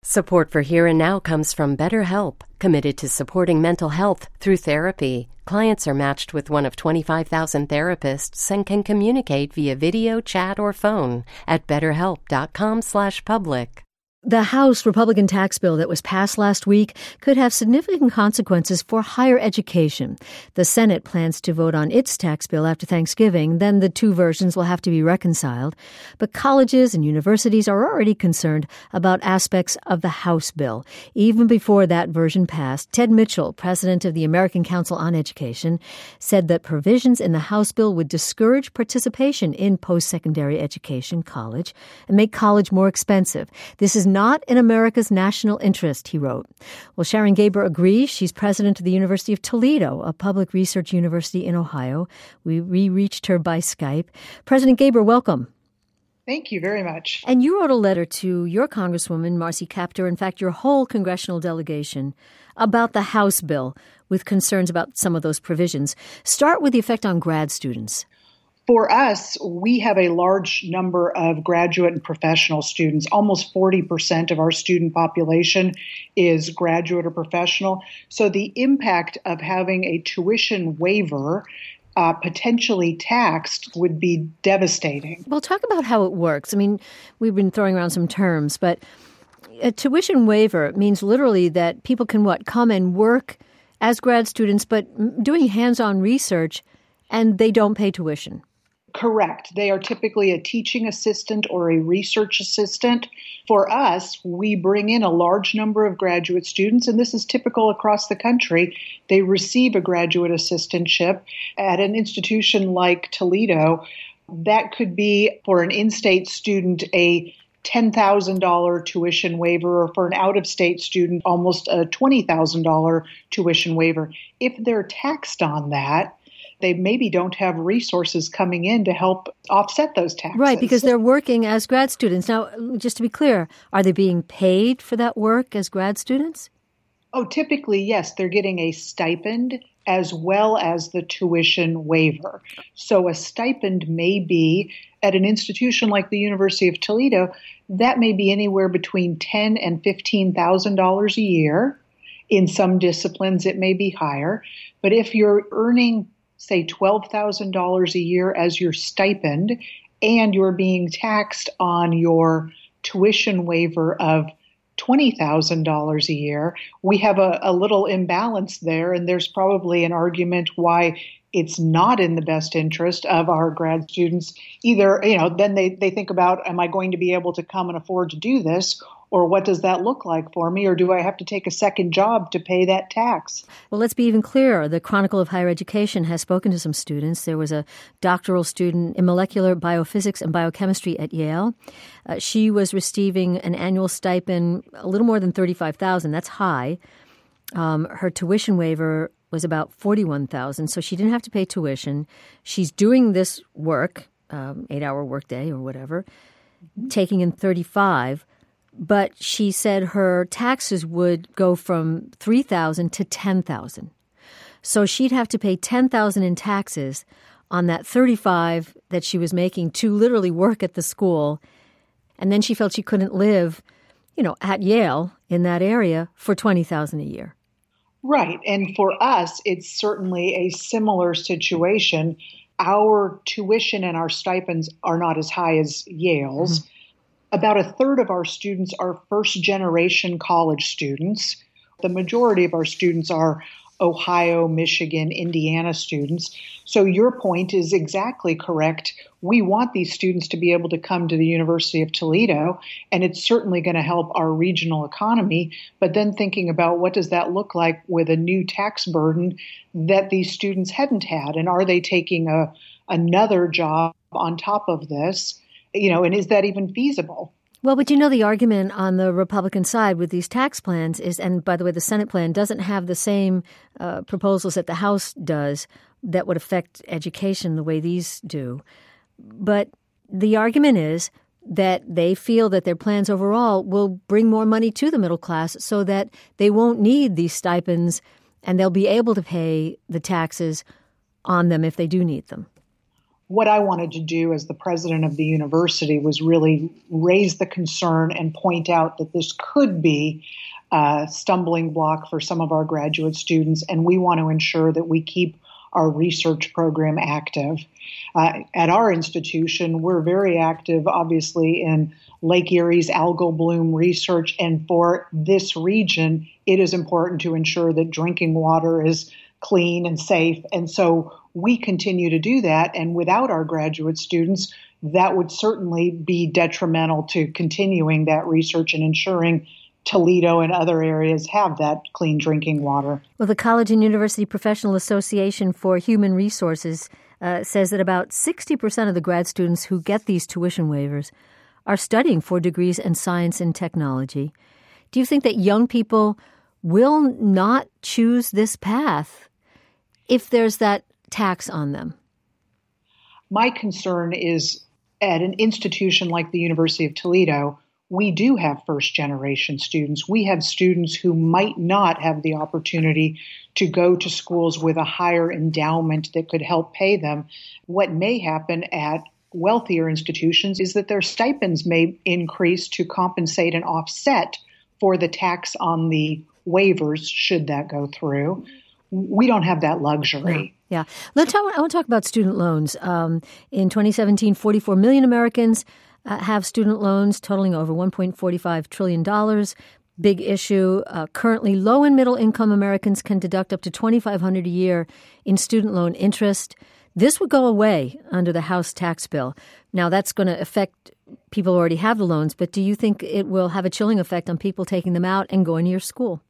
Support for Here and Now comes from BetterHelp, committed to supporting mental health through therapy. Clients are matched with one of 25,000 therapists and can communicate via video, chat, or phone at betterhelp.com/public. The House Republican tax bill that was passed last week could have significant consequences for higher education. The Senate plans to vote on its tax bill after Thanksgiving. Then the two versions will have to be reconciled. But colleges and universities are already concerned about aspects of the House bill. Even before that version passed, Ted Mitchell, president of the American Council on Education, said that provisions in the House bill would discourage participation in post-secondary education, college, and make college more expensive. This is not in America's national interest, he wrote. Well, Sharon Gaber agrees. She's president of the University of Toledo, a public research university in Ohio. We reached her by Skype. President Gaber, welcome. Thank you very much. And you wrote a letter to your Congresswoman, Marcy Kaptur, in fact, your whole congressional delegation, about the House bill with concerns about some of those provisions. Start with the effect on grad students. For us, we have a large number of graduate and professional students. Almost 40% of our student population is graduate or professional. So the impact of having a tuition waiver potentially taxed would be devastating. Well, talk about how it works. I mean, we've been throwing around some terms, but a tuition waiver means literally that people can, come and work as grad students, but doing hands-on research, and they don't pay tuition. Correct. They are typically a teaching assistant or a research assistant. For us, we bring in a large number of graduate students, and this is typical across the country. They receive a graduate assistantship at an institution like Toledo. That could be, for an in-state student, a $10,000 tuition waiver, or for an out-of-state student, almost a $20,000 tuition waiver. If they're taxed on that, they maybe don't have resources coming in to help offset those taxes. Right, because they're working as grad students. Now, just to be clear, are they being paid for that work as grad students? Oh, typically, yes. They're getting a stipend as well as the tuition waiver. So a stipend may be, at an institution like the University of Toledo, that may be anywhere between $10,000 and $15,000 a year. In some disciplines, it may be higher. But if you're earning, say, $12,000 a year as your stipend, and you're being taxed on your tuition waiver of $20,000 a year, we have a little imbalance there, and there's probably an argument why it's not in the best interest of our grad students. Either, then they think about, am I going to be able to come and afford to do this? Or what does that look like for me? Or do I have to take a second job to pay that tax? Well, let's be even clearer. The Chronicle of Higher Education has spoken to some students. There was a doctoral student in molecular biophysics and biochemistry at Yale. She was receiving an annual stipend a little more than $35,000. That's high. Her tuition waiver was about $41,000, so she didn't have to pay tuition. She's doing this work, 8-hour workday or whatever, taking in $35,000. But she said her taxes would go from $3,000 to $10,000. So she'd have to pay $10,000 in taxes on that $35,000 that she was making to literally work at the school. And then she felt she couldn't live, at Yale in that area for $20,000 a year. Right. And for us, it's certainly a similar situation. Our tuition and our stipends are not as high as Yale's. Mm-hmm. About a third of our students are first-generation college students. The majority of our students are Ohio, Michigan, Indiana students. So your point is exactly correct. We want these students to be able to come to the University of Toledo, and it's certainly going to help our regional economy. But then thinking about what does that look like with a new tax burden that these students hadn't had, and are they taking another job on top of this? And is that even feasible? Well, but the argument on the Republican side with these tax plans is, and by the way, the Senate plan doesn't have the same proposals that the House does that would affect education the way these do. But the argument is that they feel that their plans overall will bring more money to the middle class so that they won't need these stipends and they'll be able to pay the taxes on them if they do need them. what I wanted to do as the president of the university was really raise the concern and point out that this could be a stumbling block for some of our graduate students, and we want to ensure that we keep our research program active. At our institution, we're very active, obviously, in Lake Erie's algal bloom research, and for this region, it is important to ensure that drinking water is clean and safe, and so we continue to do that, and without our graduate students, that would certainly be detrimental to continuing that research and ensuring Toledo and other areas have that clean drinking water. Well, the College and University Professional Association for Human Resources says that about 60% of the grad students who get these tuition waivers are studying for degrees in science and technology. Do you think that young people will not choose this path if there's that tax on them? My concern is at an institution like the University of Toledo, we do have first-generation students. We have students who might not have the opportunity to go to schools with a higher endowment that could help pay them. What may happen at wealthier institutions is that their stipends may increase to compensate and offset for the tax on the waivers, should that go through. We don't have that luxury. Yeah. I want to talk about student loans. In 2017, 44 million Americans have student loans totaling over $1.45 trillion. Big issue. Currently, low and middle income Americans can deduct up to $2,500 a year in student loan interest. This would go away under the House tax bill. Now, that's going to affect people who already have the loans, but do you think it will have a chilling effect on people taking them out and going to your school?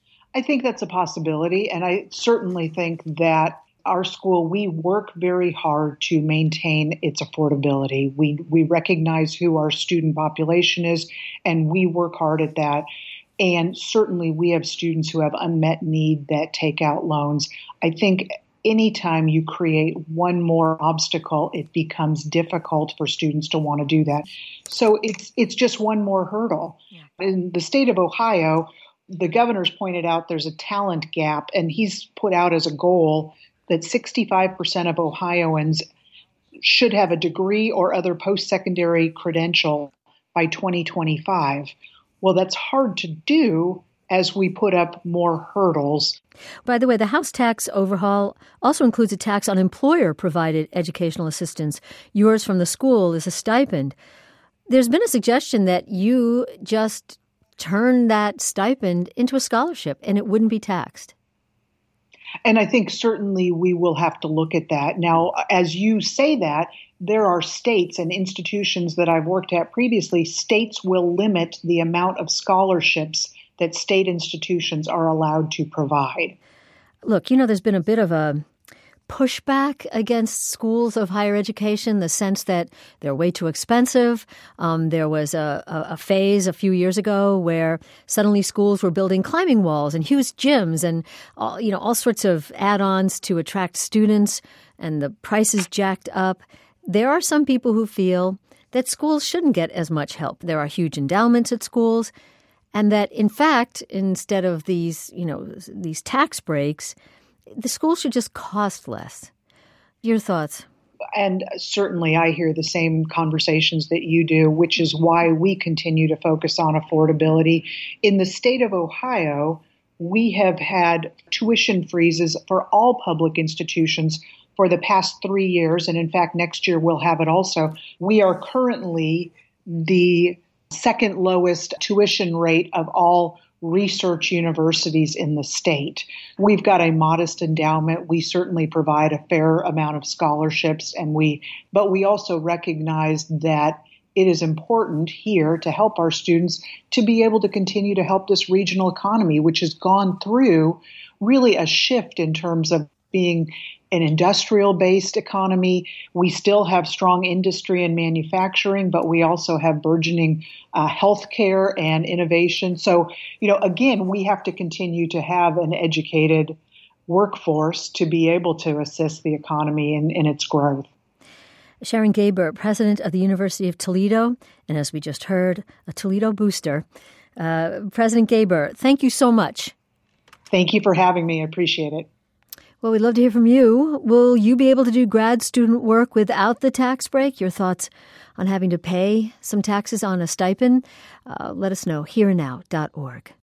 I think that's a possibility, and I certainly think that our school, we work very hard to maintain its affordability. We recognize who our student population is, and we work hard at that. And certainly we have students who have unmet need that take out loans. I think anytime you create one more obstacle, it becomes difficult for students to want to do that. So it's just one more hurdle. Yeah. In the state of Ohio, the governor's pointed out there's a talent gap, and he's put out as a goal that 65% of Ohioans should have a degree or other post-secondary credential by 2025. Well, that's hard to do as we put up more hurdles. By the way, the House tax overhaul also includes a tax on employer-provided educational assistance. Yours from the school is a stipend. There's been a suggestion that you just turn that stipend into a scholarship and it wouldn't be taxed. And I think certainly we will have to look at that. Now, as you say that, there are states and institutions that I've worked at previously, states will limit the amount of scholarships that state institutions are allowed to provide. Look, there's been a bit of a pushback against schools of higher education, the sense that they're way too expensive. There was a phase a few years ago where suddenly schools were building climbing walls and huge gyms and all sorts of add-ons to attract students, and the prices jacked up. There are some people who feel that schools shouldn't get as much help. There are huge endowments at schools, and that in fact, instead of these tax breaks, the school should just cost less. Your thoughts? And certainly I hear the same conversations that you do, which is why we continue to focus on affordability. In the state of Ohio, we have had tuition freezes for all public institutions for the past 3 years. And in fact, next year we'll have it also. We are currently the second lowest tuition rate of all research universities in the state. We've got a modest endowment. We certainly provide a fair amount of scholarships, but we also recognize that it is important here to help our students to be able to continue to help this regional economy, which has gone through really a shift in terms of being an industrial-based economy. We still have strong industry and manufacturing, but we also have burgeoning healthcare and innovation. So, again, we have to continue to have an educated workforce to be able to assist the economy in its growth. Sharon Gaber, president of the University of Toledo, and as we just heard, a Toledo booster. President Gaber, thank you so much. Thank you for having me. I appreciate it. Well, we'd love to hear from you. Will you be able to do grad student work without the tax break? Your thoughts on having to pay some taxes on a stipend? Let us know, hereandnow.org.